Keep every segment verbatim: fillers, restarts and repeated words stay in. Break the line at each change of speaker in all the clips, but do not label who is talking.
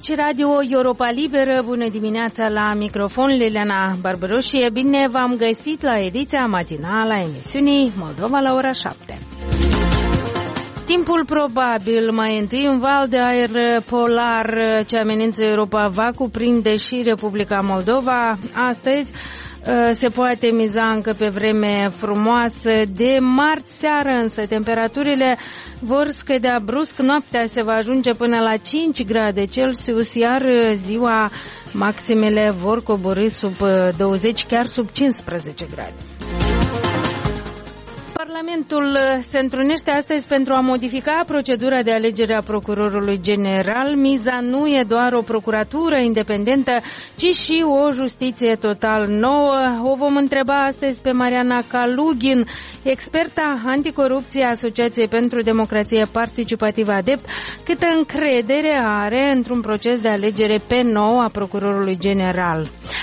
Aici Radio Europa Liberă, bună dimineața la microfon, Liliana Barbaroșie, bine v-am găsit la ediția matinală a emisiunii Moldova la ora șapte. Timpul probabil, mai întâi un val de aer polar ce amenință Europa va cuprinde și Republica Moldova. Astăzi se poate miza încă pe vreme frumoasă. De marți seară însă temperaturile vor scădea brusc, noaptea se va ajunge până la cinci grade Celsius, iar ziua maximele vor coborî sub douăzeci, chiar sub cincisprezece grade. Parlamentul se întrunește astăzi pentru a modifica procedura de alegere a procurorului general. Miza nu e doar o procuratură independentă, ci și o justiție total nouă. O vom întreba astăzi pe Mariana Kalugin, experta anticorupție a Asociației pentru Democrație Participativă ADEPT, câtă încredere are într-un proces de alegere pe nou a procurorului general.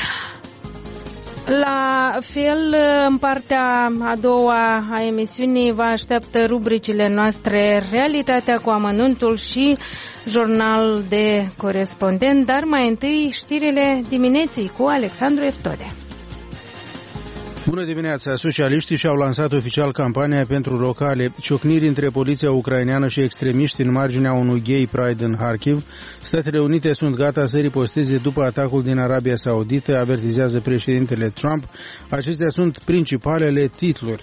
La fel, în partea a doua a emisiunii vă așteaptă rubricile noastre Realitatea cu amănuntul și Jurnal de corespondent, dar mai întâi știrile dimineții cu Alexandru Eftode.
Bună dimineața! Socialiștii și-au lansat oficial campania pentru locale. Ciocniri între poliția ucraineană și extremiști în marginea unui gay pride în Kharkiv. Statele Unite sunt gata să riposteze după atacul din Arabia Saudită, avertizează președintele Trump. Acestea sunt principalele titluri.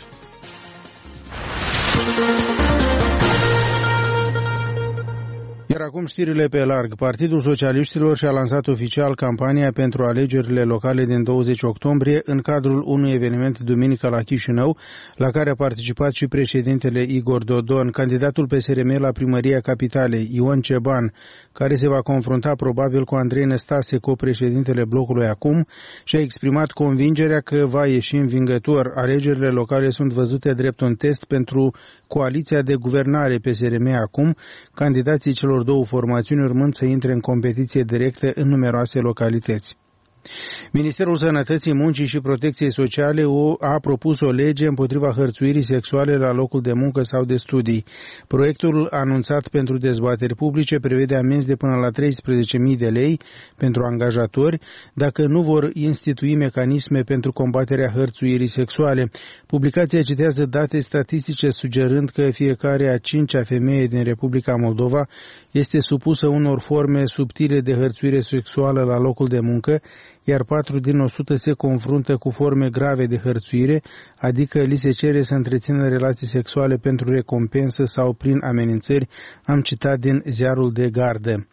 Iar acum știrile pe larg. Partidul Socialiștilor și-a lansat oficial campania pentru alegerile locale din douăzeci octombrie în cadrul unui eveniment duminică la Chișinău, la care a participat și președintele Igor Dodon. Candidatul P S R M la primăria capitalei, Ion Ceban, care se va confrunta probabil cu Andrei Năstase, copreședintele blocului Acum, și-a exprimat convingerea că va ieși învingător. Alegerile locale sunt văzute drept un test pentru coaliția de guvernare P S R M Acum, candidații celor două formațiuni urmând să intre în competiție directă în numeroase localități. Ministerul Sănătății, Muncii și Protecției Sociale a propus o lege împotriva hărțuirii sexuale la locul de muncă sau de studii. Proiectul anunțat pentru dezbateri publice prevede amenzi de până la treisprezece mii de lei pentru angajatori dacă nu vor institui mecanisme pentru combaterea hărțuirii sexuale. Publicația citează date statistice sugerând că fiecare a cincea femeie din Republica Moldova este supusă unor forme subtile de hărțuire sexuală la locul de muncă, iar patru din o sută se confruntă cu forme grave de hărțuire, adică li se cere să întrețină relații sexuale pentru recompensă sau prin amenințări, am citat din ziarul de gardă.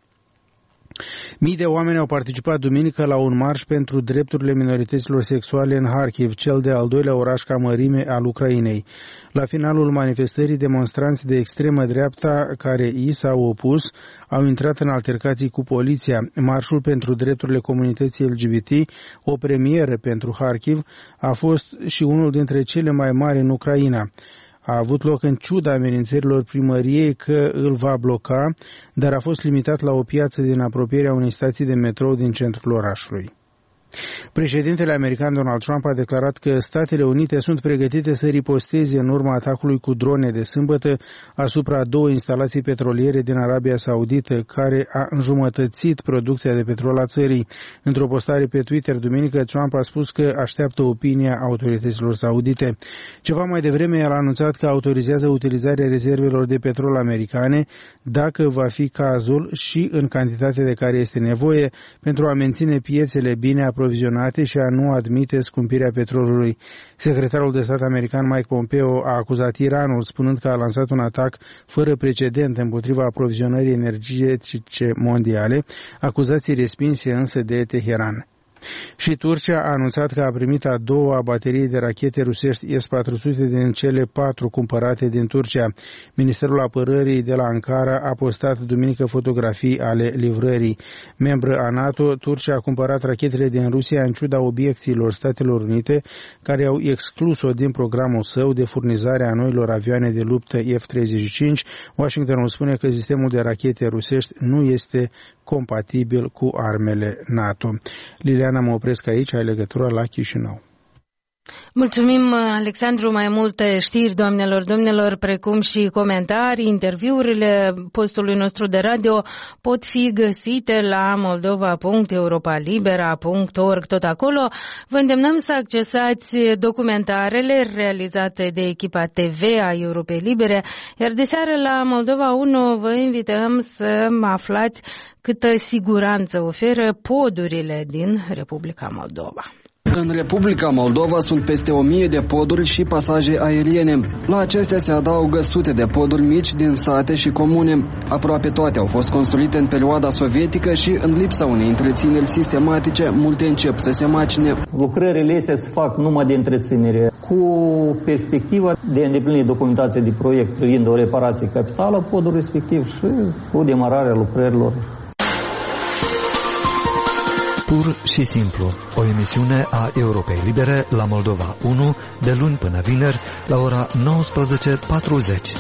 Mii de oameni au participat duminică la un marș pentru drepturile minorităților sexuale în Kharkiv, cel de-al doilea oraș ca mărime al Ucrainei. La finalul manifestării, demonstranți de extremă dreapta care i s-au opus au intrat în altercații cu poliția. Marșul pentru drepturile comunității L G B T, o premieră pentru Kharkiv, a fost și unul dintre cele mai mari în Ucraina. A avut loc în ciuda amenințărilor primăriei că îl va bloca, dar a fost limitat la o piață din apropierea unei stații de metrou din centrul orașului. Președintele american Donald Trump a declarat că Statele Unite sunt pregătite să riposteze în urma atacului cu drone de sâmbătă asupra două instalații petroliere din Arabia Saudită, care a înjumătățit producția de petrol a țării. Într-o postare pe Twitter duminică, Trump a spus că așteaptă opinia autorităților saudite. Ceva mai devreme, el a anunțat că autorizează utilizarea rezervelor de petrol americane, dacă va fi cazul și în cantitatea de care este nevoie, pentru a menține piețele bine aprovizionate și a nu admite scumpirea petrolului. Secretarul de stat american Mike Pompeo a acuzat Iranul, spunând că a lansat un atac fără precedent împotriva aprovizionării energetice mondiale, acuzații respinse însă de Teheran. Și Turcia a anunțat că a primit a doua baterie de rachete rusești S patru sute din cele patru cumpărate din Turcia. Ministerul Apărării de la Ankara a postat duminică fotografii ale livrării. Membră a NATO, Turcia a cumpărat rachetele din Rusia în ciuda obiecțiilor Statelor Unite, care au exclus-o din programul său de furnizare a noilor avioane de luptă F treizeci și cinci. Washingtonul spune că sistemul de rachete rusești nu este compatibil cu armele NATO. Liliana, mă opresc aici, ai legătura la Chișinău.
Mulțumim, Alexandru. Mai multe știri, doamnelor, domnilor, precum și comentarii, interviurile postului nostru de radio pot fi găsite la moldova punct europa libera punct org. Tot acolo vă îndemnăm să accesați documentarele realizate de echipa T V a Europei Libere, iar de seară la Moldova unu vă invităm să aflați câtă siguranță oferă podurile din Republica Moldova.
În Republica Moldova sunt peste o mie de poduri și pasaje aeriene. La acestea se adaugă sute de poduri mici din sate și comune. Aproape toate au fost construite în perioada sovietică și, în lipsa unei întrețineri sistematice, multe încep să se macine.
Lucrările astea se fac numai de întreținere, cu perspectiva de a îndeplini documentația de proiect privind o reparație capitală a podului respectiv și cu demararea lucrărilor.
Pur și simplu, o emisiune a Europei Libere la Moldova unu, de luni până vineri, la ora nouăsprezece patruzeci.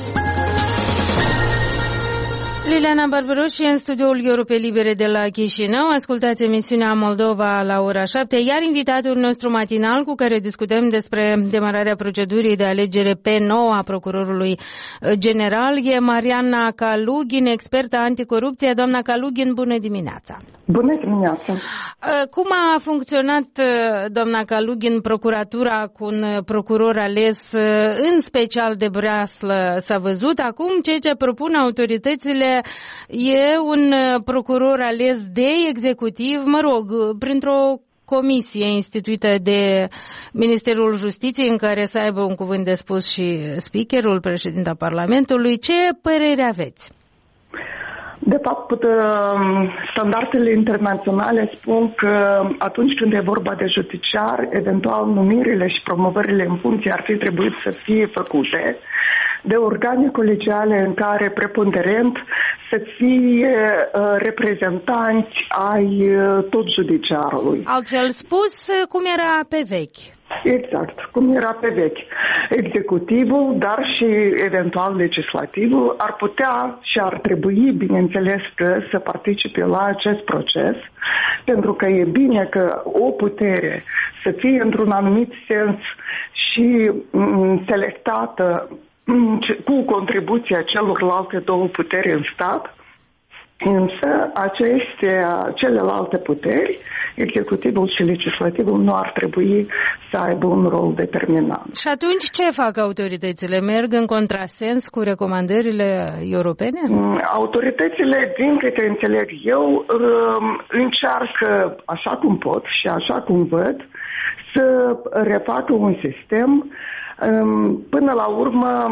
Liliana Barbaroși în studioul Europei Libere de la Chișinău. Ascultați emisiunea Moldova la ora șapte, iar invitatul nostru matinal cu care discutăm despre demararea procedurii de alegere P nouă a procurorului general e Mariana Kalugin, expertă anticorupție. Doamna Kalugin, bună dimineața!
Bună dimineața!
Cum a funcționat, doamna Kalugin, procuratura cu un procuror ales, în special de breaslă, s-a văzut? Acum, ceea ce propun autoritățile e un procuror ales de executiv, mă rog, printr-o comisie instituită de Ministerul Justiției în care să aibă un cuvânt de spus și speakerul, președinta Parlamentului. Ce părere aveți?
De fapt, standardele internaționale spun că atunci când e vorba de judiciar, eventual numirile și promovările în funcție ar fi trebuit să fie făcute de organe colegiale în care preponderent să fie uh, reprezentanți ai uh, tot judiciarului.
Altfel spus, cum era pe vechi.
Exact, cum era pe vechi. Executivul, dar și eventual legislativul ar putea și ar trebui, bineînțeles, că să participe la acest proces, pentru că e bine că o putere să fie într-un anumit sens și m- selectată cu contribuția celorlalte două puteri în stat, însă aceste celelalte puteri, executivul și legislativul, nu ar trebui să aibă un rol determinant.
Și atunci ce fac autoritățile? Merg în contrasens cu recomandările europene?
Autoritățile, din câte înțeleg eu, încearcă, așa cum pot și așa cum văd, să refacă un sistem până la urmă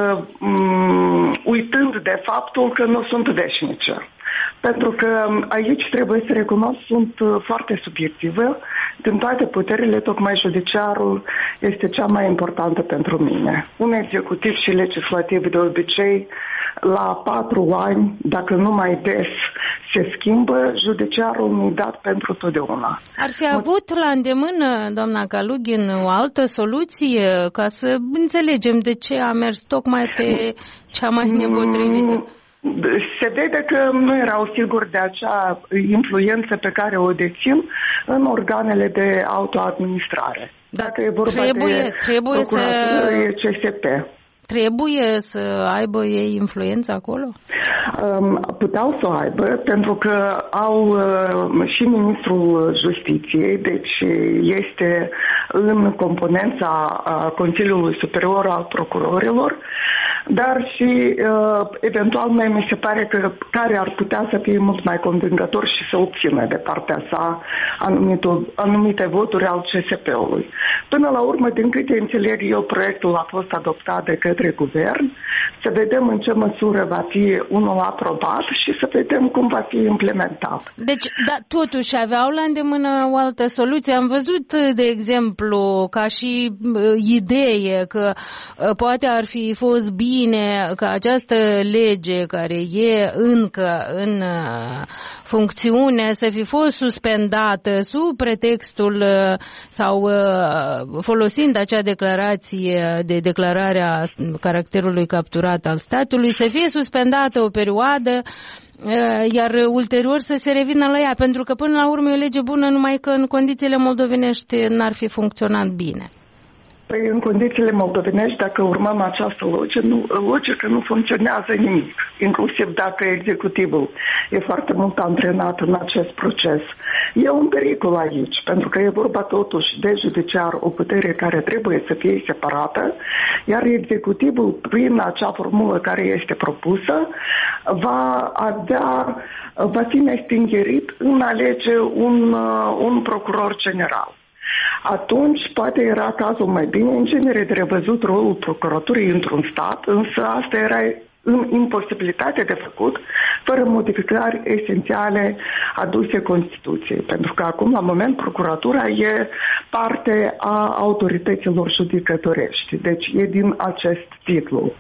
uitând de faptul că nu sunt veșnice. Pentru că aici trebuie să recunosc, sunt foarte subiective. Din toate puterile, tocmai judiciarul este cea mai importantă pentru mine. Un executiv și legislativ de obicei, la patru ani, dacă nu mai des, se schimbă, judiciarul nu-i dat pentru totdeauna.
Ar fi avut la îndemână, doamna Kalugin, o altă soluție ca să înțelegem de ce a mers tocmai pe cea mai nepotrivită?
Se vede că nu erau siguri de acea influență pe care o dețin în organele de autoadministrare. Dacă e vorba
trebuie,
de
trebuie să...
C S P.
Trebuie să aibă ei influență acolo?
Um, puteau să o aibă, pentru că au uh, și Ministrul Justiției, deci este în componența uh, Consiliului Superior al Procurorilor, dar și uh, eventual mai mi se pare că care ar putea să fie mult mai convingător și să obțină de partea sa anumitul, anumite voturi al C S P-ului. Până la urmă, din câte înțeleg eu, proiectul a fost adoptat de către guvern, să vedem în ce măsură va fi unul aprobat și să vedem cum va fi implementat.
Deci, da, totuși aveau la îndemână o altă soluție. Am văzut, de exemplu, ca și uh, idee că uh, poate ar fi fost bine ca această lege care e încă în uh, funcțiune să fi fost suspendată sub pretextul uh, sau uh, folosind acea declarație de declarare a caracterului capturat al statului, să fie suspendată o perioadă, iar ulterior să se revină la ea, pentru că până la urmă e o lege bună, numai că în condițiile moldovenești n-ar fi funcționat bine.
Păi în condițiile moldovenești, dacă urmăm această logică, nu, logică, nu funcționează nimic. Inclusiv dacă executivul e foarte mult antrenat în acest proces. E un pericol aici, pentru că e vorba totuși de judiciar, o putere care trebuie să fie separată, iar executivul, prin acea formulă care este propusă, va avea, va fi nestingerit în alege un, un procuror general. Atunci poate era cazul mai bine, în genere, de revăzut rolul procuraturii într-un stat, însă asta era în imposibilitate de făcut, fără modificări esențiale aduse Constituției. Pentru că acum, la moment, procuratura e parte a autorităților judecătorești. Deci e din acest titlu.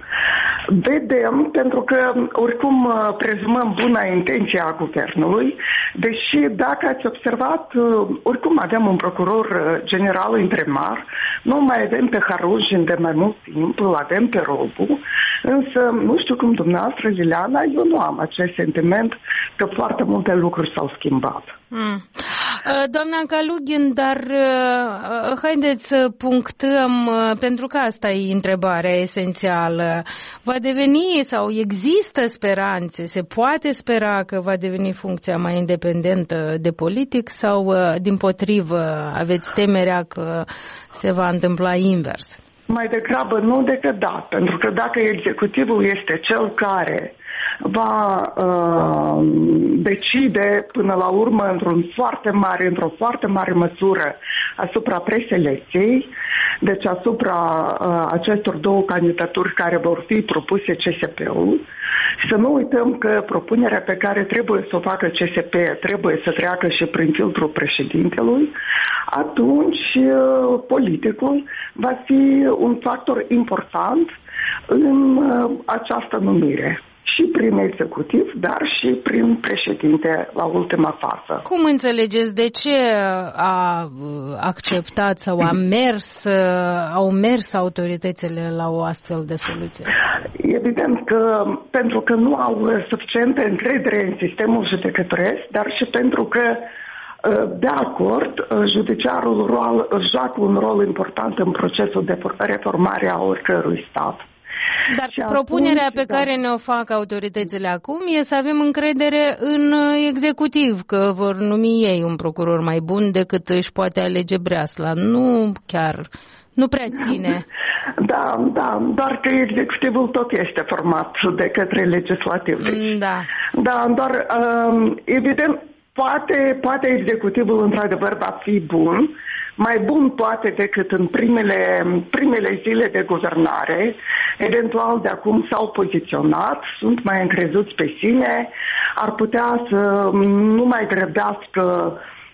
Vedem, pentru că oricum prezumăm buna intenție a guvernului, deși dacă ați observat, oricum avem un procuror general interimar, nu mai avem pe Harujin de mai mult timp, îl avem pe Robu, însă nu știu cum dumneavoastră, Liliana, eu nu am acest sentiment că foarte multe lucruri s-au schimbat.
Mm. Doamna Kalugin, dar haideți să punctăm, pentru că asta e întrebarea esențială. Va deveni sau există speranțe, se poate spera că va deveni funcția mai independentă de politic sau dimpotrivă aveți temerea că se va întâmpla invers?
Mai degrabă nu decât da, pentru că dacă executivul este cel care va uh, decide până la urmă într-un foarte mare, într-o foarte mare măsură asupra preselecției, deci asupra uh, acestor două candidaturi care vor fi propuse C S P-ul, să nu uităm că propunerea pe care trebuie să o facă C S P trebuie să treacă și prin filtrul președintelui, atunci uh, politicul va fi un factor important în uh, această numire. Și prin executiv, dar și prin președinte la ultima fază.
Cum înțelegeți de ce a acceptat sau a mers, au mers autoritățile la o astfel de soluție?
Evident că pentru că nu au suficientă încredere în sistemul judecătoresc, dar și pentru că de acord, judiciarul rol, joacă un rol important în procesul de reformare a oricărui stat.
Dar și propunerea atunci, pe care da. ne-o fac autoritățile acum e să avem încredere în executiv, că vor numi ei un procuror mai bun decât își poate alege breasla. Nu chiar, nu prea ține.
Da, da, doar că executivul tot este format de către legislativ. Deci.
Da.
Da, doar um, evident, poate, poate executivul într-adevăr va fi bun, mai bun poate decât în primele, primele zile de guvernare, eventual de acum s-au poziționat, sunt mai încrezuți pe sine, ar putea să nu mai grăbească,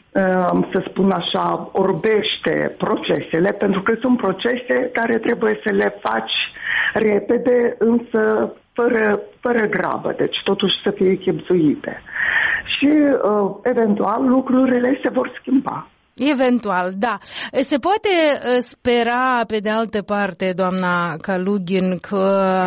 să spun așa, orbește procesele, pentru că sunt procese care trebuie să le faci repede, însă fără, fără grabă, deci totuși să fie chibzuite. Și eventual lucrurile se vor schimba.
Eventual, da. Se poate spera, pe de altă parte, doamna Kalugin, că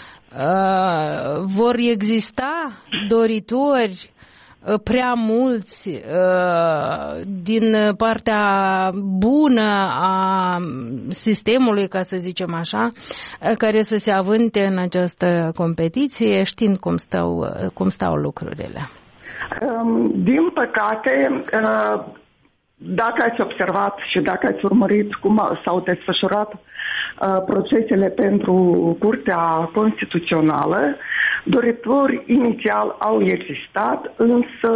uh, vor exista doritori prea mulți uh, din partea bună a sistemului, ca să zicem așa, care să se avânte în această competiție, știind cum stau, cum stau lucrurile.
Um, din păcate, uh... dacă ați observat și dacă ați urmărit cum s-au desfășurat uh, procesele pentru Curtea Constituțională, doritori inițial au existat, însă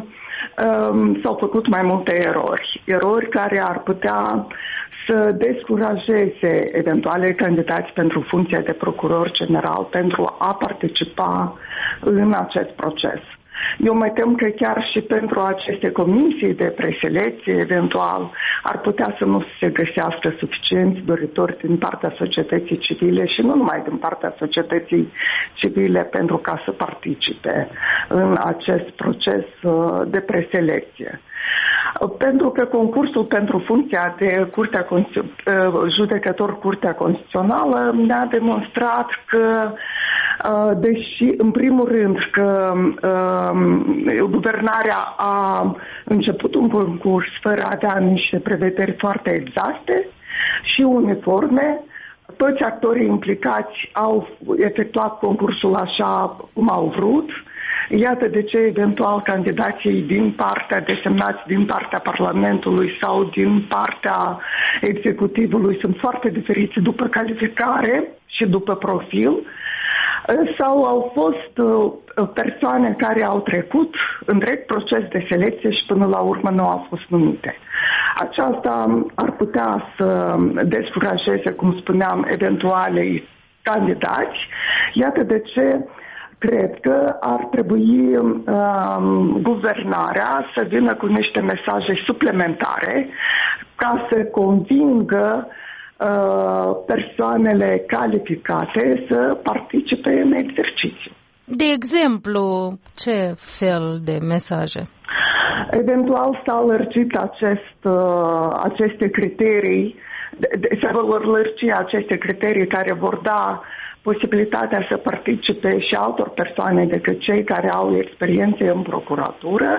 um, s-au făcut mai multe erori. Erori care ar putea să descurajeze eventuale candidați pentru funcția de procuror general pentru a participa în acest proces. Eu mă tem că chiar și pentru aceste comisii de preselecție, eventual, ar putea să nu se găsească suficienți doritori din partea societății civile și nu numai din partea societății civile pentru ca să participe în acest proces de preselecție. Pentru că concursul pentru funcția de curtea, judecător Curtea Constituțională ne-a demonstrat că, deși în primul rând că guvernarea a început un concurs fără a avea niște prevederi foarte exacte, și uniforme. Toți actorii implicați au efectuat concursul așa cum au vrut. Iată de ce eventual candidații din partea desemnați din partea Parlamentului sau din partea executivului sunt foarte diferiți după calificare și după profil, sau au fost persoane care au trecut întreg proces de selecție și până la urmă nu au fost numite. Aceasta ar putea să descurajeze, cum spuneam, eventualei candidați. Iată de ce cred că ar trebui um, guvernarea să vină cu niște mesaje suplimentare ca să convingă uh, persoanele calificate să participe în exercițiu.
De exemplu, ce fel de mesaje?
Eventual s-a lărgit acest, uh, aceste criterii, se vor lărgi aceste criterii care vor da posibilitatea să participe și altor persoane decât cei care au experiențe în procuratură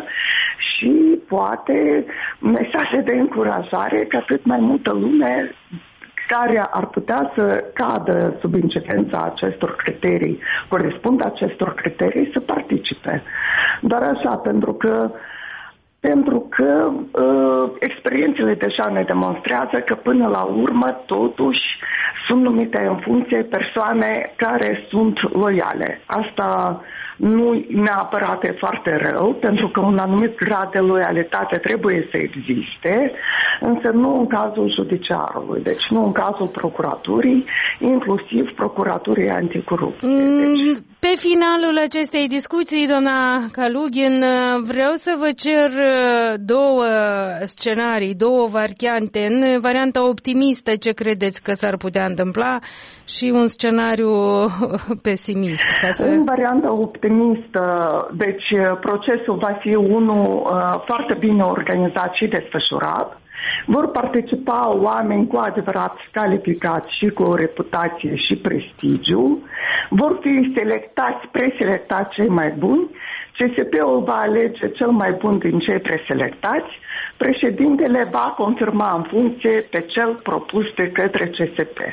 și poate mesaje de încurajare ca cât mai multă lume care ar putea să cadă sub incidența acestor criterii, corespund acestor criterii, să participe. Doar așa, pentru că Pentru că uh, experiențele deja ne demonstrează că până la urmă totuși sunt numite în funcție persoane care sunt loiale. Asta nu neapărat e foarte rău, pentru că un anumit grad de loialitate trebuie să existe, însă nu în cazul judiciarului, deci nu în cazul procuraturii, inclusiv procuraturii anticorupție. Deci...
Pe finalul acestei discuții, doamna Kalugin, vreau să vă cer două scenarii, două variante. În varianta optimistă, ce credeți că s-ar putea întâmpla, și un scenariu pesimist. Ca să...
În varianta optimistă, deci procesul va fi unul uh, foarte bine organizat și desfășurat. Vor participa oameni cu adevărat calificați și cu o reputație și prestigiu. Vor fi selectați, preselectați cei mai buni. C S P-ul va alege cel mai bun din cei preselectați. Președintele va confirma în funcție pe cel propus de către C S P.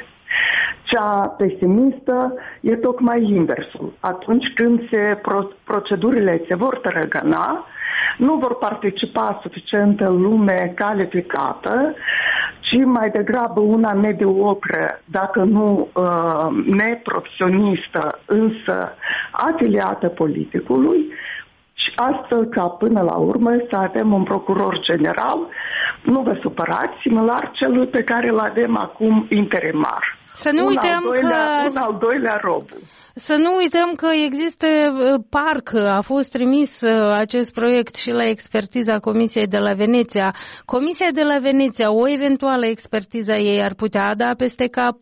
Cea pesimistă e tocmai inversul. Atunci când se, procedurile se vor tărăgăna, nu vor participa suficientă lume calificată, ci mai degrabă una mediocră, dacă nu uh, neprofesionistă, însă afiliată politicului, și astfel ca până la urmă să avem un procuror general, nu vă supărați, similar celui pe care îl avem acum interimar.
Să nu
un
uităm
al doilea,
că...
Un al doilea robu.
Să nu uităm că există, parcă a fost trimis acest proiect și la expertiza Comisiei de la Veneția. Comisia de la Veneția, o eventuală expertiză ei ar putea da peste cap,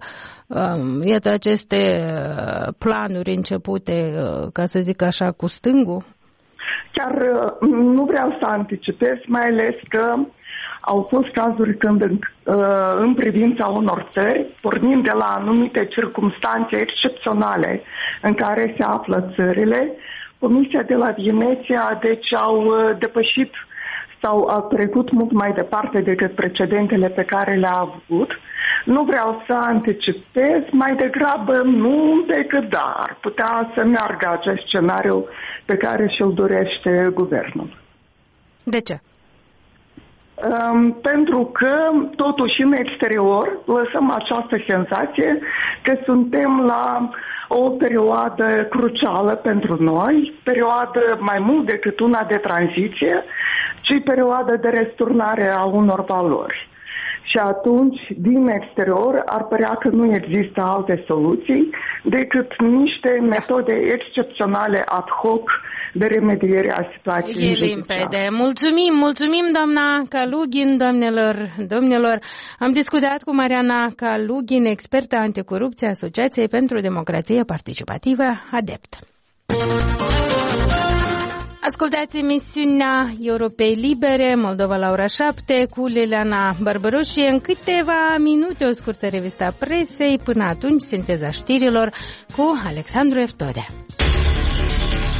iată, aceste planuri începute, ca să zic așa, cu stângul?
Chiar nu vreau să anticipez, mai ales că au fost cazuri când în privința unor țări, pornind de la anumite circumstanțe excepționale în care se află țările, Comisia de la Veneția deci au depășit sau au trecut mult mai departe decât precedentele pe care le-a avut. Nu vreau să anticipez, mai degrabă nu decât da, ar putea să meargă acest scenariu pe care și-l dorește guvernul.
De ce?
Um, pentru că, totuși, în exterior, lăsăm această senzație că suntem la o perioadă crucială pentru noi, perioadă mai mult decât una de tranziție, ci perioadă de resturnare a unor valori. Și atunci, din exterior, ar părea că nu există alte soluții decât niște metode excepționale ad hoc de remediere a situației.
E limpede. Mulțumim, mulțumim, doamna Kalugin, doamnelor, domnilor. Am discutat cu Mariana Kalugin, expertă anticorupție, Asociației pentru Democrație Participativă, ADEPT. Ascultați emisiunea Europei Libere, Moldova la ora șapte, cu Liliana Barbăroșie. În câteva minute o scurtă revista presei. Până atunci, sinteza știrilor cu Alexandru Eftodea.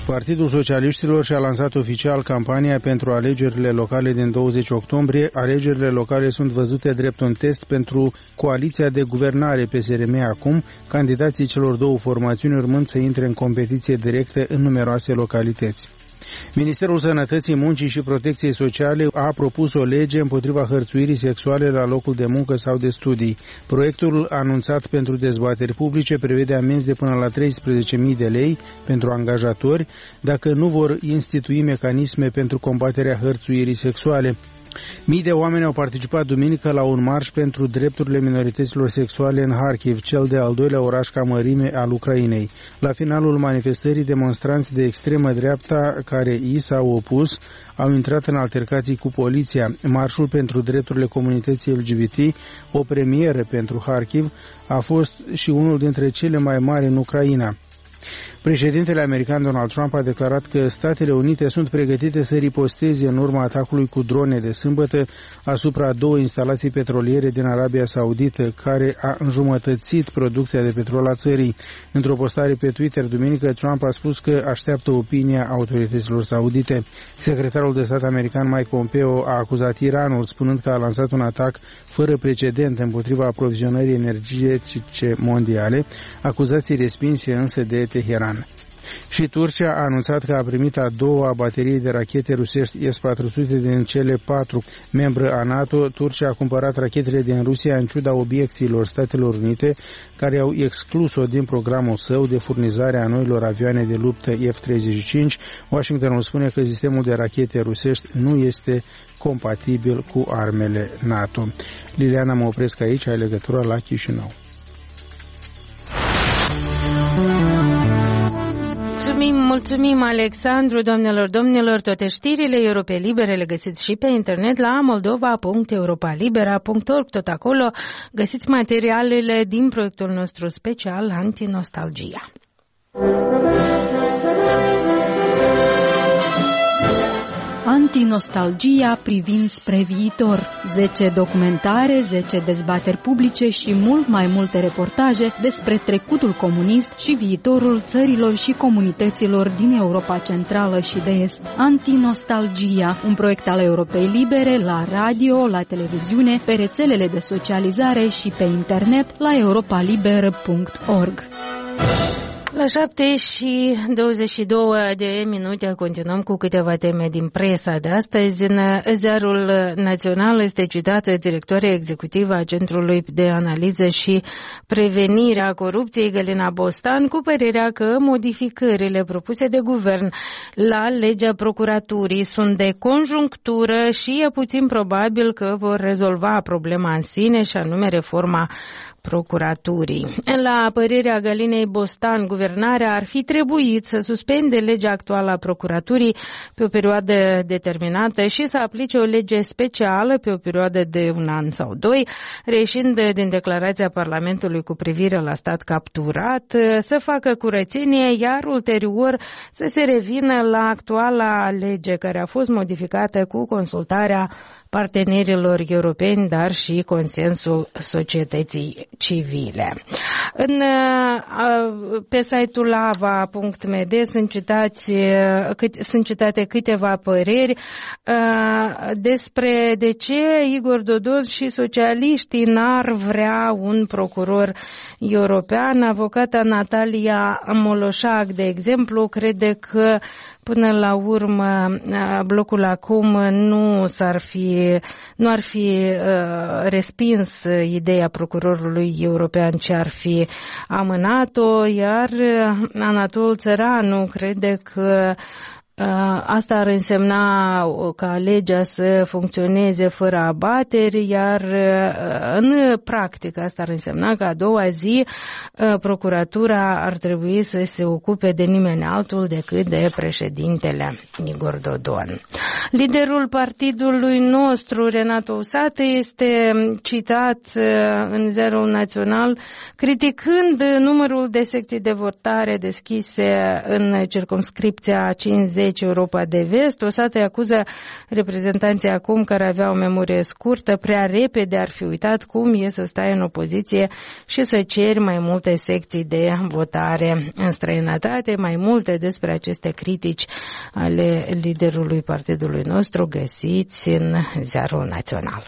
Partidul Socialiștilor și-a lansat oficial campania pentru alegerile locale din douăzeci octombrie. Alegerile locale sunt văzute drept un test pentru coaliția de guvernare P S R M acum, candidații celor două formațiuni urmând să intre în competiție directă în numeroase localități. Ministerul Sănătății, Muncii și Protecției Sociale a propus o lege împotriva hărțuirii sexuale la locul de muncă sau de studii. Proiectul anunțat pentru dezbateri publice prevede amenzi de până la treisprezece mii de lei pentru angajatori dacă nu vor institui mecanisme pentru combaterea hărțuirii sexuale. Mii de oameni au participat duminică la un marș pentru drepturile minorităților sexuale în Harkiv, cel de-al doilea oraș ca mărime al Ucrainei. La finalul manifestării, demonstranți de extremă dreapta care i s-au opus au intrat în altercații cu poliția. Marșul pentru drepturile comunității L G B T, o premieră pentru Harkiv, a fost și unul dintre cele mai mari în Ucraina. Președintele american Donald Trump a declarat că Statele Unite sunt pregătite să riposteze în urma atacului cu drone de sâmbătă asupra două instalații petroliere din Arabia Saudită, care a înjumătățit producția de petrol a țării. Într-o postare pe Twitter duminică, Trump a spus că așteaptă opinia autorităților saudite. Secretarul de stat american Mike Pompeo a acuzat Iranul, spunând că a lansat un atac fără precedent împotriva aprovizionării energetice mondiale, acuzații respinse însă de Teheran. Și Turcia a anunțat că a primit a doua baterie de rachete rusești S patru sute din cele patru. Membră a NATO, Turcia a cumpărat rachetele din Rusia în ciuda obiecțiilor Statelor Unite, care au exclus-o din programul său de furnizare a noilor avioane de luptă F treizeci și cinci. Washingtonul spune că sistemul de rachete rusești nu este compatibil cu armele NATO. Liliana, mă opresc aici, ai legătura la Chișinău.
Mulțumim, mulțumim, Alexandru, doamnelor, domnilor, toate știrile Europei Libere le găsiți și pe internet la moldova punct europa libera punct org. Tot acolo găsiți materialele din proiectul nostru special Antinostalgia.
Antinostalgia privind spre viitor. zece documentare, zece dezbateri publice și mult mai multe reportaje despre trecutul comunist și viitorul țărilor și comunităților din Europa Centrală și de Est. Antinostalgia, un proiect al Europei Libere la radio, la televiziune, pe rețelele de socializare și pe internet la europa liberă punct org.
La șapte și douăzeci și două de minute continuăm cu câteva teme din presa de astăzi. În Ziarul Național este citată directoarea executivă a Centrului de Analiză și Prevenire a Corupției, Galina Bostan, cu părerea că modificările propuse de guvern la legea procuraturii sunt de conjunctură și e puțin probabil că vor rezolva problema în sine, și anume reforma procuraturii. La părerea Galinei Bostan, guvernarea ar fi trebuit să suspende legea actuală a procuraturii pe o perioadă determinată și să aplice o lege specială pe o perioadă de un an sau doi, reieșind din declarația Parlamentului cu privire la stat capturat, să facă curățenie, iar ulterior să se revină la actuala lege care a fost modificată cu consultarea partenerilor europeni, dar și consensul societății civile. În, pe site-ul lava punct m d sunt, citați, sunt citate câteva păreri despre de ce Igor Dodon și socialiștii n-ar vrea un procuror european. Avocata Natalia Moloșac, de exemplu, crede că până la urmă, blocul acum nu s-ar fi, nu ar fi uh, respins ideea procurorului european, ce ar fi amânat-o, iar Anatol Țăranu crede că asta ar însemna ca legea să funcționeze fără abateri, iar în practică asta ar însemna că a doua zi procuratura ar trebui să se ocupe de nimeni altul decât de președintele Igor Dodon. Liderul partidului nostru, Renato Usată, este citat în Ziarul Național criticând numărul de secții de votare deschise în circumscripția cincizeci deci Europa de Vest. O să te acuză reprezentanții acum care aveau o memorie scurtă, prea repede ar fi uitat cum e să stai în opoziție și să ceri mai multe secții de votare în străinătate. Mai multe despre aceste critici ale liderului partidului nostru găsiți în Ziarul Național.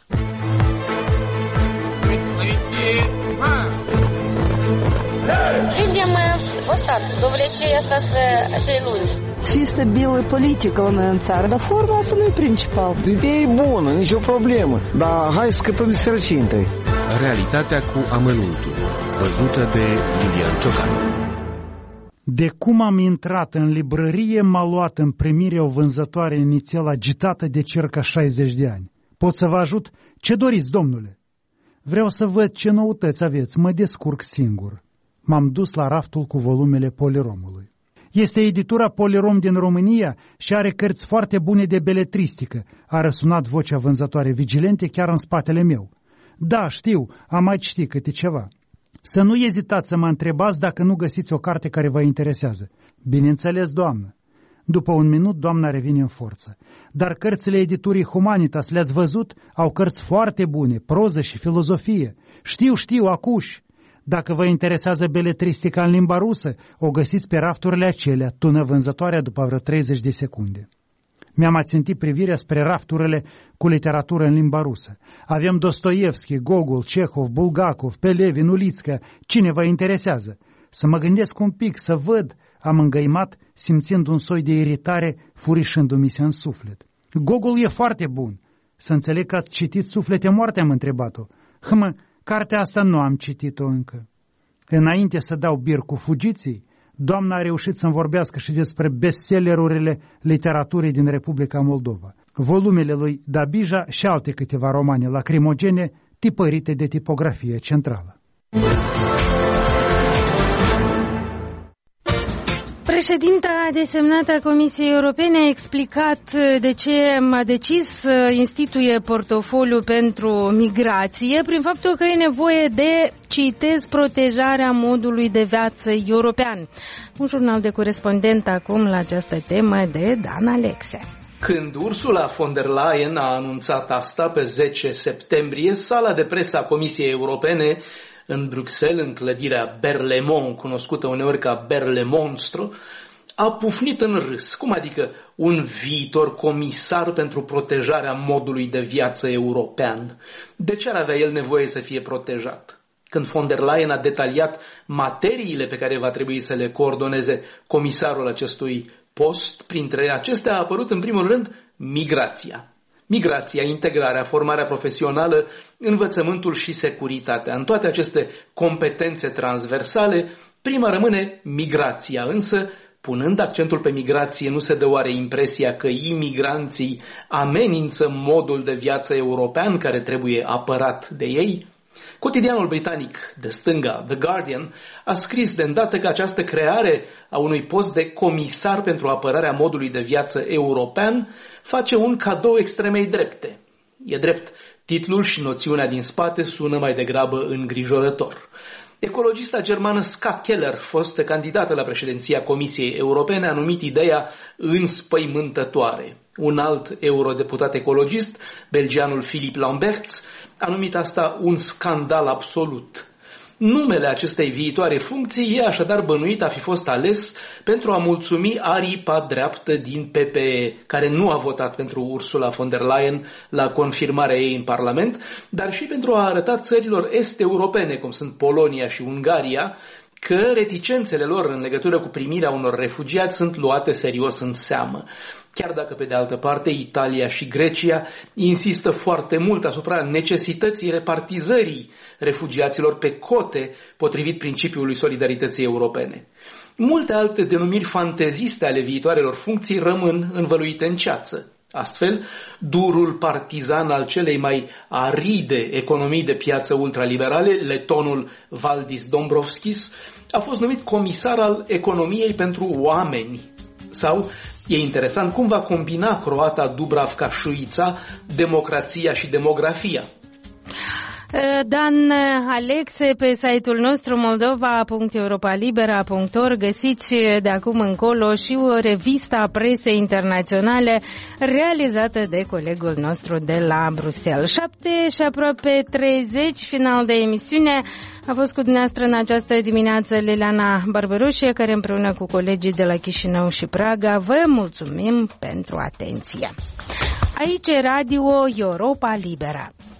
Людям достатньо довлече остаться цей lungi.
Чисто белая политика în țară, dar forma asta nu e principal.
Ideea e bună, nicio problemă, dar hai să scăpăm de sărăcie întâi.
Realitatea cu amănuntul, văzută de Lilian Ciocanu.
De cum am intrat în librărie, m-a luat în primire o vânzătoare inițial agitată de circa șaizeci de ani. Pot să vă ajut? Ce doriți, domnule? Vreau să văd ce noutăți aveți, mă descurc singur. M-am dus la raftul cu volumele Poliromului. Este editura Polirom din România și are cărți foarte bune de beletristică, a răsunat vocea vânzătoare vigilente chiar în spatele meu. Da, știu, am mai citit câte ceva. Să nu ezitați să mă întrebați dacă nu găsiți o carte care vă interesează. Bineînțeles, doamnă. După un minut, doamna revine în forță. Dar cărțile editurii Humanitas, le-ați văzut? Au cărți foarte bune, proză și filozofie. Știu, știu, acuși. Dacă vă interesează beletristica în limba rusă, o găsiți pe rafturile acelea, tună vânzătoarea după vreo treizeci de secunde. Mi-am ațintit privirea spre rafturile cu literatură în limba rusă. Avem Dostoevski, Gogol, Cehov, Bulgakov, Pelevin, Ulițca. Cine vă interesează? Să mă gândesc un pic, să văd, am îngăimat, simțind un soi de iritare, furișându-mi se în suflet. Gogol e foarte bun. Să înțeleg că ați citit Suflete moarte, am întrebat-o. Hmă, cartea asta nu am citit-o încă. Înainte să dau bir cu fugiții, doamna a reușit să-mi vorbească și despre bestsellerurile literaturii din Republica Moldova, volumele lui Dabija și alte câteva romane lacrimogene tipărite de tipografie centrală.
Președinta desemnată a Comisiei Europene a explicat de ce a decis să instituie portofoliul pentru migrație prin faptul că e nevoie de, citez, protejarea modului de viață european. Un jurnal de corespondent acum la această temă de Dan Alexe.
Când Ursula von der Leyen a anunțat asta pe zece septembrie, sala de presă a Comisiei Europene în Bruxelles, în clădirea Berlaymont, cunoscută uneori ca Berlaymont-stru, a pufnit în râs. Cum adică un viitor comisar pentru protejarea modului de viață european? De ce ar avea el nevoie să fie protejat? Când von der Leyen a detaliat materiile pe care va trebui să le coordoneze comisarul acestui post, printre acestea a apărut în primul rând migrația. Migrația, integrarea, formarea profesională, învățământul și securitatea. În toate aceste competențe transversale, prima rămâne migrația, însă, punând accentul pe migrație, nu se dă oare impresia că imigranții amenință modul de viață european care trebuie apărat de ei? Cotidianul britanic de stânga, The Guardian, a scris de îndată că această creare a unui post de comisar pentru apărarea modului de viață european face un cadou extremei drepte. E drept, titlul și noțiunea din spate sună mai degrabă îngrijorător. Ecologista germană Ska Keller, fostă candidată la președinția Comisiei Europene, a numit ideea înspăimântătoare. Un alt eurodeputat ecologist, belgianul Philippe Lamberts, a numit asta un scandal absolut. Numele acestei viitoare funcții e așadar bănuit a fi fost ales pentru a mulțumi aripa dreaptă din P P E, care nu a votat pentru Ursula von der Leyen la confirmarea ei în Parlament, dar și pentru a arăta țărilor est-europene, cum sunt Polonia și Ungaria, că reticențele lor în legătură cu primirea unor refugiați sunt luate serios în seamă. Chiar dacă, pe de altă parte, Italia și Grecia insistă foarte mult asupra necesității repartizării refugiaților pe cote, potrivit principiului solidarității europene. Multe alte denumiri fanteziste ale viitoarelor funcții rămân învăluite în ceață. Astfel, durul partizan al celei mai aride economii de piață ultraliberale, letonul Valdis Dombrovskis, a fost numit comisar al economiei pentru oameni. Sau, e interesant cum va combina croata Dubravka Šuița democrația și demografia.
Dan Alexe, pe site-ul nostru moldova punct europalibera punct org găsiți de acum încolo și o revistă a presei internaționale realizată de colegul nostru de la Bruxelles. șapte și aproape treizeci, final de emisiune. A fost cu dumneavoastră în această dimineață Liliana Barbaroșie, care împreună cu colegii de la Chișinău și Praga vă mulțumim pentru atenție. Aici e Radio Europa Liberă.